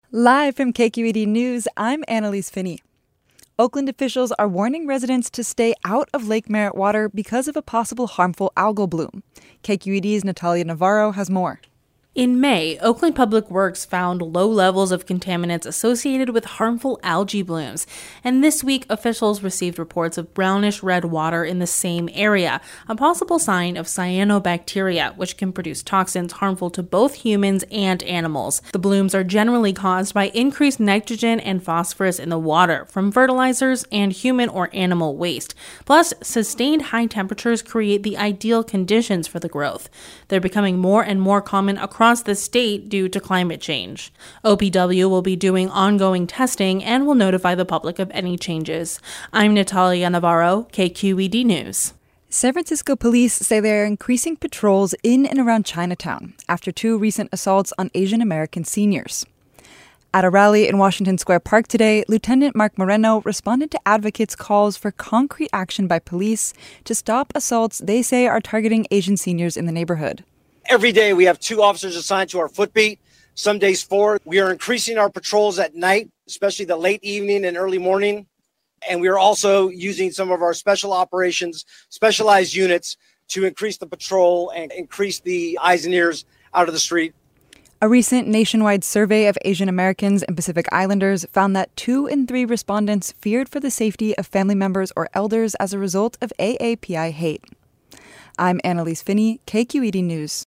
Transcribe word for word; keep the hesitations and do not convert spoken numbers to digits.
Live from K Q E D News, I'm Annalise Finney. Oakland officials are warning residents to stay out of Lake Merritt water because of a possible harmful algal bloom. K Q E D's Natalia Navarro has more. In May, Oakland Public Works found low levels of contaminants associated with harmful algae blooms. And this week, officials received reports of brownish red water in the same area, a possible sign of cyanobacteria, which can produce toxins harmful to both humans and animals. The blooms are generally caused by increased nitrogen and phosphorus in the water from fertilizers and human or animal waste. Plus, sustained high temperatures create the ideal conditions for the growth. They're becoming more and more common across the state due to climate change. O P W will be doing ongoing testing and will notify the public of any changes. I'm Natalia Navarro, K Q E D News. San Francisco police say they are increasing patrols in and around Chinatown after two recent assaults on Asian American seniors. At a rally in Washington Square Park today, Lieutenant Mark Moreno responded to advocates' calls for concrete action by police to stop assaults they say are targeting Asian seniors in the neighborhood. Every day we have two officers assigned to our footbeat, some days four. We are increasing our patrols at night, especially the late evening and early morning. And we are also using some of our special operations, specialized units to increase the patrol and increase the eyes and ears out of the street. A recent nationwide survey of Asian Americans and Pacific Islanders found that two in three respondents feared for the safety of family members or elders as a result of A A P I hate. I'm Annalise Finney, K Q E D News.